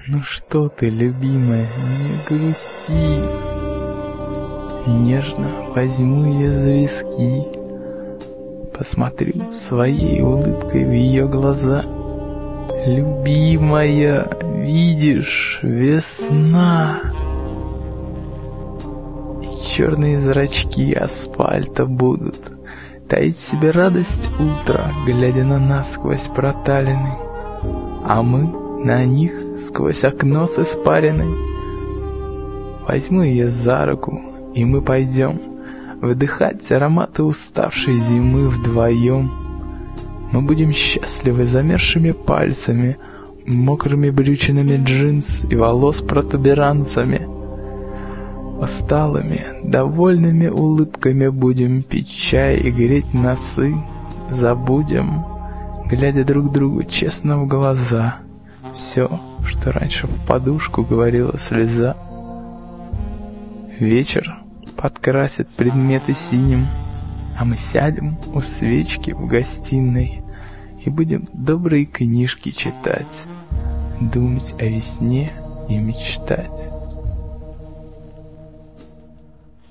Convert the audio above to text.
Ну что ты, любимая, не грусти. Нежно возьму ее за виски, посмотрю своей улыбкой в ее глаза. Любимая, видишь, весна. И черные зрачки асфальта будут таить в себе радость утра, глядя на нас сквозь проталины, а мы на них сквозь окно с испариной. Возьму ее за руку, и мы пойдем вдыхать ароматы уставшей зимы вдвоем. Мы будем счастливы замерзшими пальцами, мокрыми брючинами джинс и волос протуберанцами. Усталыми, довольными улыбками будем пить чай и греть носы. Забудем, глядя друг другу честно в глаза, все, что раньше в подушку говорила слеза. Вечер подкрасит предметы синим, а мы сядем у свечки в гостиной и будем добрые книжки читать, думать о весне и мечтать.